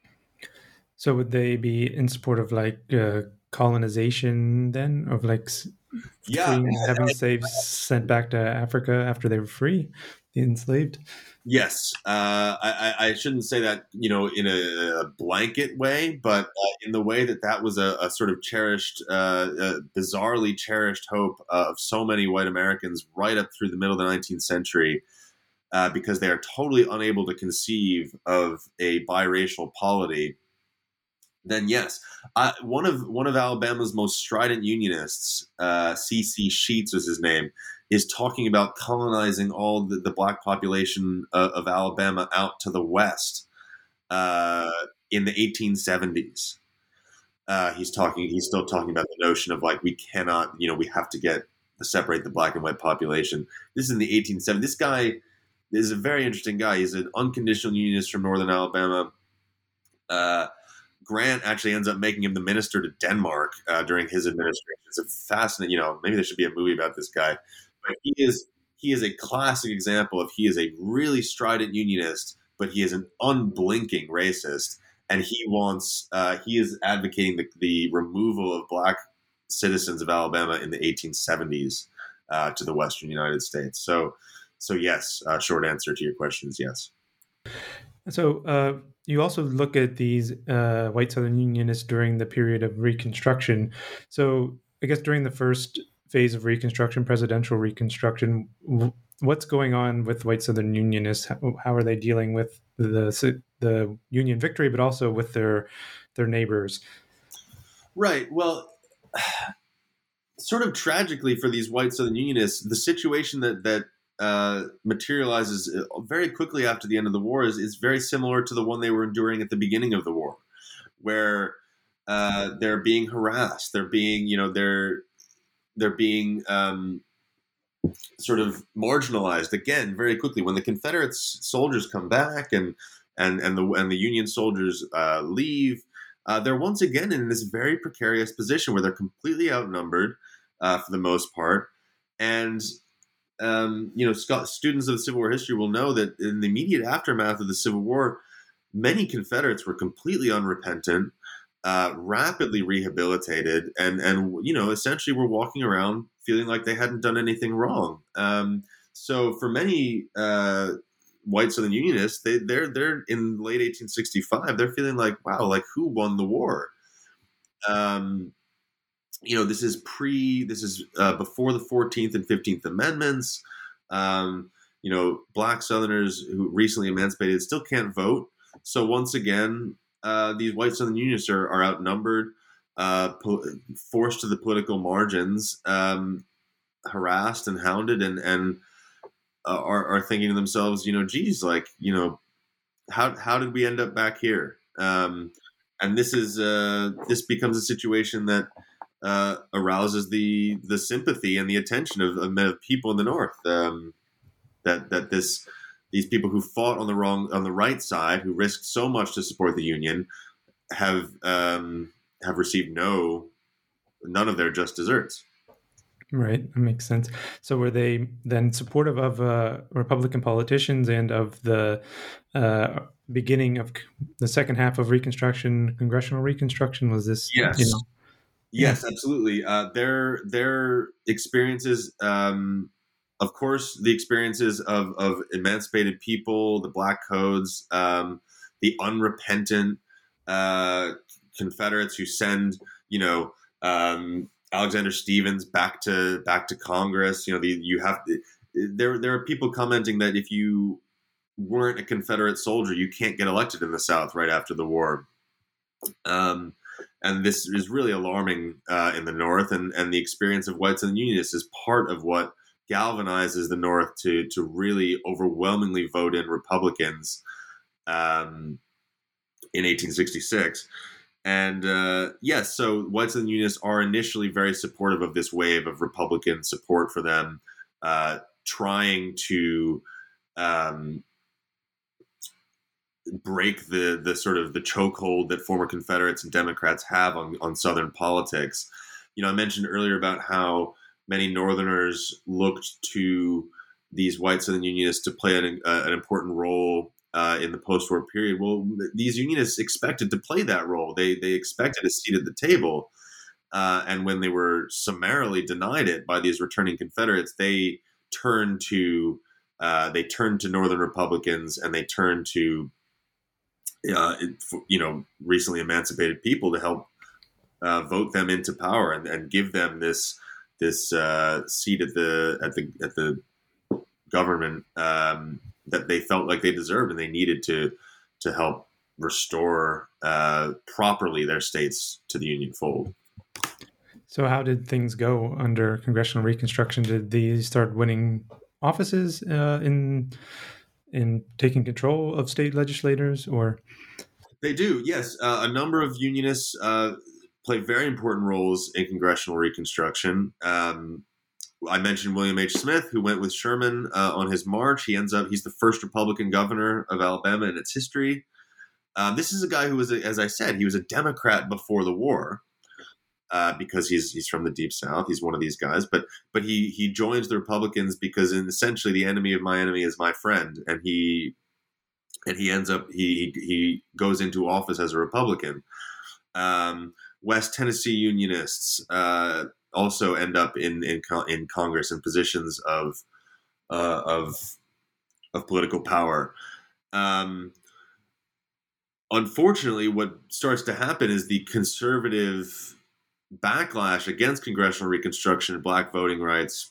So would they be in support of like uh, colonization then, of like yeah, freeing, having slaves sent back to Africa after they were free, the enslaved? Yes, uh, I, I shouldn't say that, you know, in a, a blanket way, but uh, in the way that that was a, a sort of cherished, uh, uh, bizarrely cherished hope of so many white Americans right up through the middle of the nineteenth century, uh, because they are totally unable to conceive of a biracial polity. Then yes, uh, one of one of Alabama's most strident Unionists, uh, C C Sheets was his name, is talking about colonizing all the, the black population of, of Alabama out to the west uh, in the eighteen seventies. Uh, he's talking. He's still talking about the notion of like we cannot, you know, we have to get separate the black and white population. This is in the eighteen seventies. This guy is a very interesting guy. He's an unconditional Unionist from northern Alabama. Uh, Grant actually ends up making him the minister to Denmark uh, during his administration. It's a fascinating, you know, maybe there should be a movie about this guy. But he is he is a classic example of he is a really strident Unionist, but he is an unblinking racist, and he wants uh, he is advocating the, the removal of black citizens of Alabama in the eighteen seventies uh, to the Western United States. So, so yes, uh, short answer to your question is yes. So uh, you also look at these uh, white Southern Unionists during the period of Reconstruction. So I guess during the first phase of Reconstruction, presidential Reconstruction, what's going on with white Southern Unionists? How, how are they dealing with the the Union victory, but also with their their neighbors? Right. Well, sort of tragically for these white Southern Unionists, the situation that that uh, materializes very quickly after the end of the war is, is very similar to the one they were enduring at the beginning of the war, where uh, they're being harassed, they're being, you know, they're they're being um, sort of marginalized again very quickly. When the Confederate soldiers come back and and and the and the Union soldiers uh, leave, uh, they're once again in this very precarious position where they're completely outnumbered uh, for the most part, and Um, you know, students of the Civil War history will know that in the immediate aftermath of the Civil War, many Confederates were completely unrepentant, uh, rapidly rehabilitated, and and you know, essentially were walking around feeling like they hadn't done anything wrong. Um, so for many uh, white Southern Unionists, they they're they're in late eighteen sixty-five, they're feeling like, wow, like who won the war? Um, You know, this is pre, this is uh, before the fourteenth and fifteenth Amendments. Um, you know, black Southerners who recently emancipated still can't vote. So once again, uh, these white Southern Unionists are, are outnumbered, uh, po- forced to the political margins, um, harassed and hounded, and and uh, are, are thinking to themselves, you know, geez, like, you know, how how did we end up back here? Um, and this is uh, this becomes a situation that Uh, arouses the the sympathy and the attention of, of people in the North. Um, that that this these people who fought on the wrong on the right side, who risked so much to support the Union, have um, have received no none of their just desserts. Right, that makes sense. So were they then supportive of uh, Republican politicians and of the uh, beginning of the second half of Reconstruction, congressional Reconstruction? Was this, yes. you know? Yes, absolutely. Uh, their their experiences, um, of course, the experiences of, of emancipated people, the Black Codes, um, the unrepentant uh, Confederates who send, you know, um, Alexander Stephens back to back to Congress. You know, the, you have there there are people commenting that if you weren't a Confederate soldier, you can't get elected in the South right after the war. Um, And this is really alarming uh, in the North, and, and the experience of white Southern Unionists is part of what galvanizes the North to to really overwhelmingly vote in Republicans um, in eighteen sixty-six. And uh, yes, so white Southern Unionists are initially very supportive of this wave of Republican support for them, uh, trying to um, break the the sort of the chokehold that former Confederates and Democrats have on, on Southern politics. You know, I mentioned earlier about how many Northerners looked to these white Southern Unionists to play an, uh, an important role uh, in the post-war period. Well, these Unionists expected to play that role. They they expected a seat at the table. Uh, and when they were summarily denied it by these returning Confederates, they turned to uh, they turned to Northern Republicans and they turned to, uh, you know, recently emancipated people to help uh, vote them into power and, and give them this this uh, seat at the at the at the government um, that they felt like they deserved and they needed to to help restore uh, properly their states to the Union fold. So how did things go under congressional Reconstruction? Did these start winning offices uh, in in taking control of state legislators, or? They do, yes. Uh, a number of Unionists uh, play very important roles in congressional Reconstruction. Um, I mentioned William H. Smith, who went with Sherman uh, on his march. He ends up, he's the first Republican governor of Alabama in its history. Um, this is a guy who was, a, as I said, he was a Democrat before the war uh, because he's he's from the Deep South. He's one of these guys, but but he he joins the Republicans because in essentially the enemy of my enemy is my friend, and he and he ends up he he goes into office as a Republican. Um, West Tennessee Unionists uh, also end up in in in Congress in positions of uh, of of political power. Um, Unfortunately, what starts to happen is the conservative backlash against congressional Reconstruction and black voting rights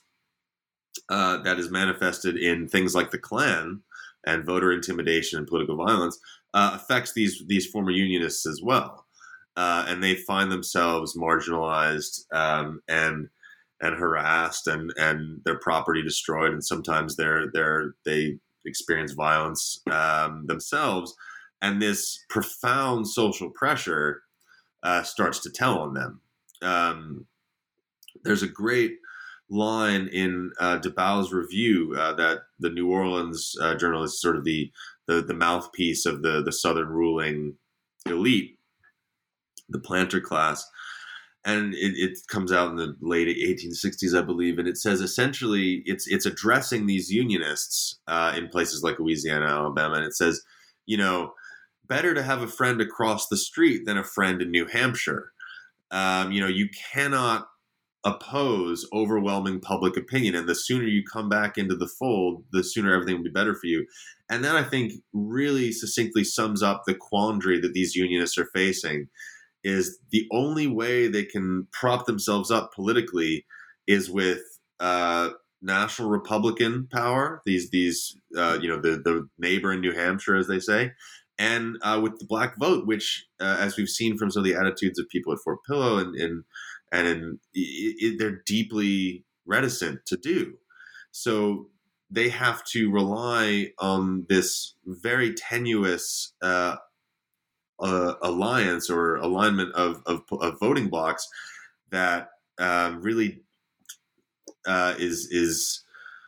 uh, that is manifested in things like the Klan and voter intimidation and political violence uh, affects these these former Unionists as well, uh, and they find themselves marginalized um, and and harassed and and their property destroyed, and sometimes they're they're they experience violence um, themselves. And this profound social pressure uh, starts to tell on them. Um, there's a great line in uh, DeBow's review uh, that the New Orleans uh, Journal is sort of the, the the mouthpiece of the the Southern ruling elite, the planter class, and it, it comes out in the late eighteen sixties, I believe, and it says essentially it's it's addressing these Unionists uh, in places like Louisiana, Alabama, and it says, you know, better to have a friend across the street than a friend in New Hampshire. Um, you know, you cannot oppose overwhelming public opinion, and the sooner you come back into the fold, the sooner everything will be better for you. And that, I think, really succinctly sums up the quandary that these Unionists are facing, is the only way they can prop themselves up politically is with uh, national Republican power, these, these uh, you know, the, the neighbor in New Hampshire, as they say, and uh, with the black vote, which, uh, as we've seen from some of the attitudes of people at Fort Pillow, and and, and in, it, it, they're deeply reticent to do. So they have to rely on this very tenuous uh, uh, alliance or alignment of, of, of voting blocks that uh, really uh, is is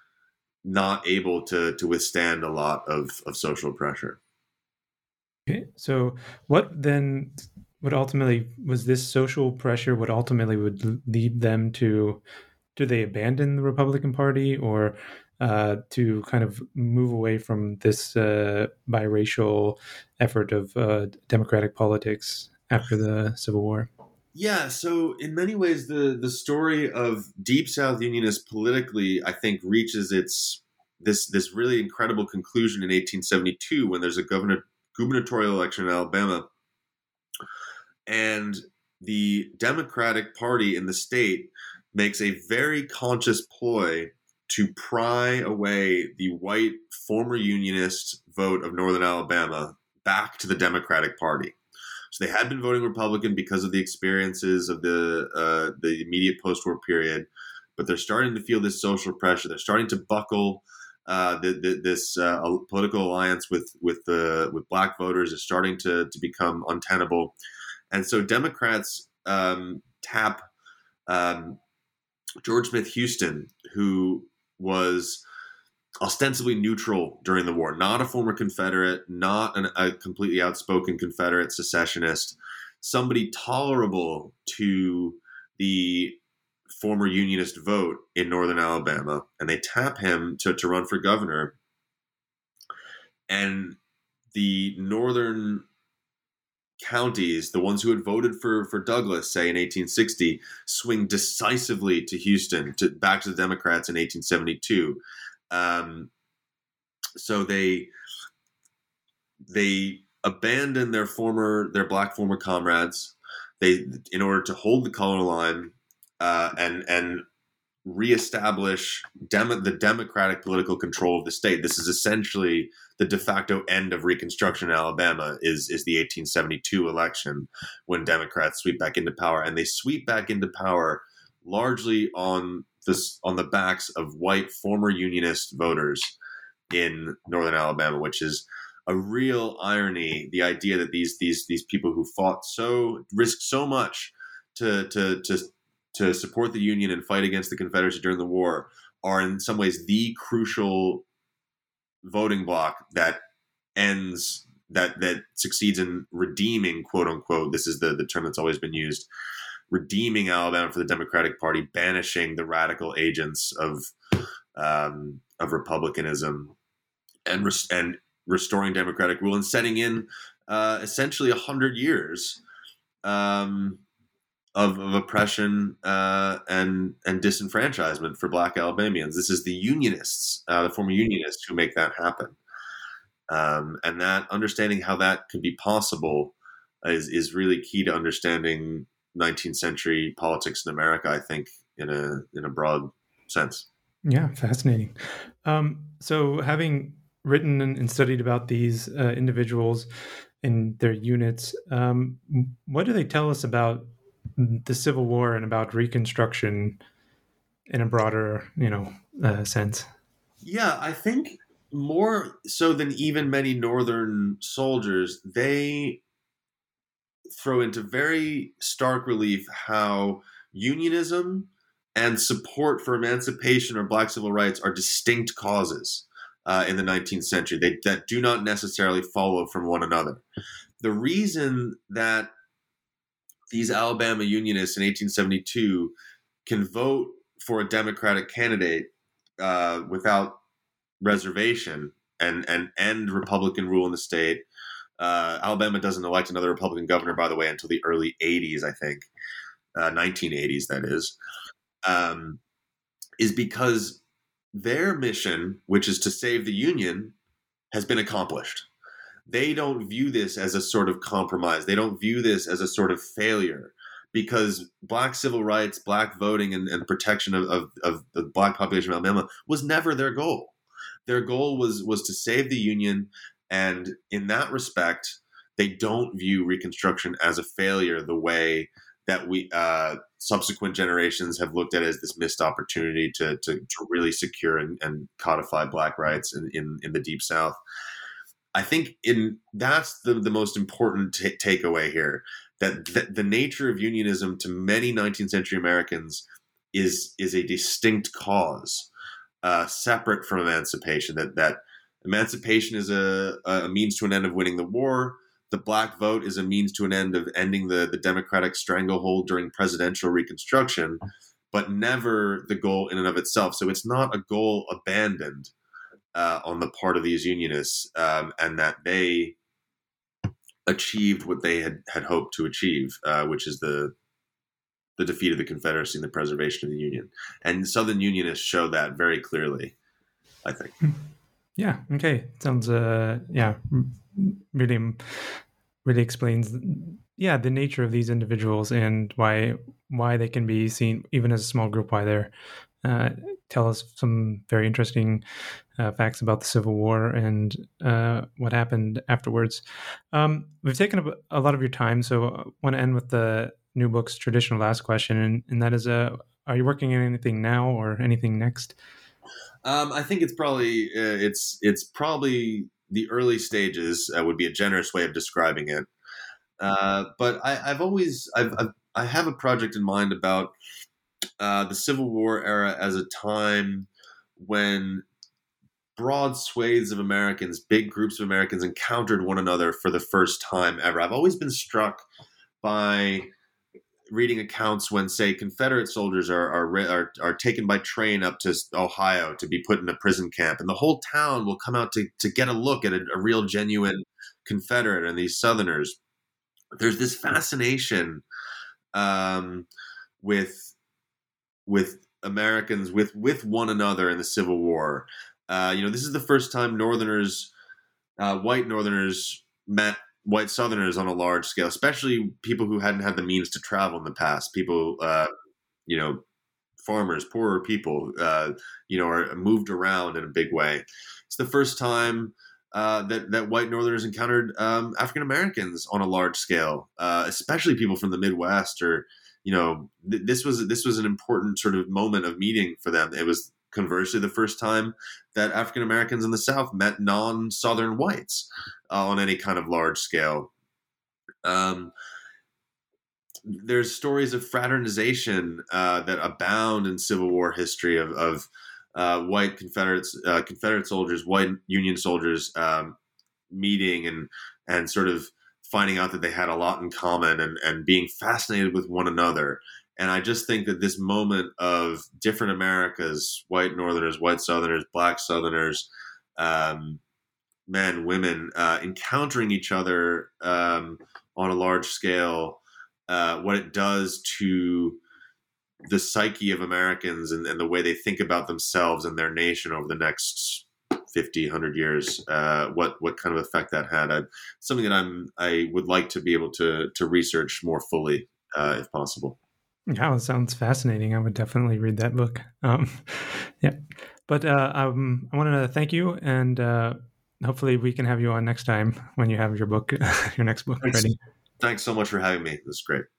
not able to to withstand a lot of, of social pressure. Okay, so what then would ultimately, was this social pressure what ultimately would lead them to, do they abandon the Republican Party, or uh, to kind of move away from this uh, biracial effort of uh, democratic politics after the Civil War? Yeah, so in many ways, the the story of Deep South Unionists politically, I think, reaches its this this really incredible conclusion in eighteen seventy-two when there's a governor gubernatorial election in Alabama, and the Democratic Party in the state makes a very conscious ploy to pry away the white former Unionist vote of Northern Alabama back to the Democratic Party. So they had been voting Republican because of the experiences of the uh, the immediate post-war period, but they're starting to feel this social pressure. They're starting to buckle. Uh, the, the, this uh, political alliance with with the with black voters is starting to to become untenable, and so Democrats um, tap um, George Smith Houston, who was ostensibly neutral during the war, not a former Confederate, not an, a completely outspoken Confederate secessionist, somebody tolerable to the former Unionist vote in Northern Alabama, and they tap him to, to run for governor. And the northern counties, the ones who had voted for, for Douglas, say in eighteen sixty, swing decisively to Houston, to back to the Democrats in eighteen seventy-two. Um, so they they abandoned their former their black former comrades. They in order to hold the color line uh, and and reestablish dem- the democratic political control of the state. This is essentially the de facto end of Reconstruction in Alabama. Is is the eighteen seventy-two election when Democrats sweep back into power, and they sweep back into power largely on this on the backs of white former Unionist voters in northern Alabama, which is a real irony. The idea that these these these people who fought so risked so much to to to to support the Union and fight against the Confederacy during the war are in some ways the crucial voting bloc that ends that that succeeds in redeeming, quote unquote, this is the, the term that's always been used, redeeming Alabama for the Democratic Party, banishing the radical agents of um, of republicanism and res- and restoring democratic rule and setting in uh, essentially a hundred years um, of, of oppression uh, and and disenfranchisement for Black Alabamians. This is the Unionists, uh, the former Unionists, who make that happen. Um, and that understanding how that could be possible is is really key to understanding nineteenth century politics in America, I think, in a in a broad sense. Yeah, fascinating. Um, so having written and studied about these uh, individuals and their units, um, what do they tell us about the Civil War and about Reconstruction in a broader, you know, uh, sense? Yeah, I think more so than even many Northern soldiers, they throw into very stark relief how unionism and support for emancipation or Black civil rights are distinct causes uh, in the nineteenth century they, that do not necessarily follow from one another. The reason that these Alabama Unionists in eighteen seventy-two can vote for a Democratic candidate uh, without reservation and, and end Republican rule in the state. Uh, Alabama doesn't elect another Republican governor, by the way, until the early eighties, I think, uh, nineteen eighties, that is, um, is because their mission, which is to save the Union, has been accomplished. They don't view this as a sort of compromise. They don't view this as a sort of failure, because Black civil rights, Black voting, and, and protection of, of, of the Black population of Alabama was never their goal. Their goal was was to save the Union, and in that respect, they don't view Reconstruction as a failure the way that we uh, subsequent generations have looked at it as this missed opportunity to to, to really secure and, and codify Black rights in, in, in the Deep South. I think in that's the, the most important t- takeaway here, that th- the nature of unionism to many nineteenth century Americans is is a distinct cause, uh, separate from emancipation. That that emancipation is a, a means to an end of winning the war. The Black vote is a means to an end of ending the, the Democratic stranglehold during presidential Reconstruction, but never the goal in and of itself. So it's not a goal abandoned uh, on the part of these Unionists, um, and that they achieved what they had, had hoped to achieve, uh, which is the the defeat of the Confederacy and the preservation of the Union. And Southern Unionists show that very clearly, I think. Yeah. Okay. Sounds. Uh. Yeah. Really. Really explains. Yeah, the nature of these individuals and why why they can be seen even as a small group. Why they're uh, tell us some very interesting uh, facts about the Civil War and uh, what happened afterwards. Um, we've taken up a lot of your time, so I want to end with the New Book's traditional last question, and, and that is: uh, are you working on anything now or anything next? Um, I think it's probably uh, it's it's probably the early stages. Uh, would be a generous way of describing it. Uh, but I, I've always I've, I've I have a project in mind about uh, the Civil War era as a time when broad swathes of Americans, big groups of Americans, encountered one another for the first time ever. I've always been struck by reading accounts when, say, Confederate soldiers are, are are are taken by train up to Ohio to be put in a prison camp, and the whole town will come out to to get a look at a, a real, genuine Confederate and these Southerners. There's this fascination um, with with Americans with with one another in the Civil War, Uh, you know, this is the first time Northerners, uh, white Northerners, met white Southerners on a large scale, especially people who hadn't had the means to travel in the past. People, uh, you know, farmers, poorer people, uh, you know, are moved around in a big way. It's the first time uh, that that white Northerners encountered um, African Americans on a large scale, uh, especially people from the Midwest. Or, you know, th- this was this was an important sort of moment of meeting for them. It was conversely the first time that African Americans in the South met non-Southern whites uh, on any kind of large scale. Um, there's stories of fraternization uh, that abound in Civil War history of, of uh, white Confederates, uh, Confederate soldiers, white Union soldiers um, meeting and and sort of finding out that they had a lot in common and, and being fascinated with one another. And I just think that this moment of different Americas, white Northerners, white Southerners, black Southerners, um, men, women, uh, encountering each other um, on a large scale, uh, what it does to the psyche of Americans and, and the way they think about themselves and their nation over the next fifty, one hundred years, uh, what what kind of effect that had. I, something that I'm I would like to be able to to research more fully, uh, if possible. Yeah, it sounds fascinating. I would definitely read that book. Um, yeah, but uh, um, I wanted to thank you, and uh, hopefully we can have you on next time when you have your book, your next book Thanks. ready. Thanks so much for having me. This is great.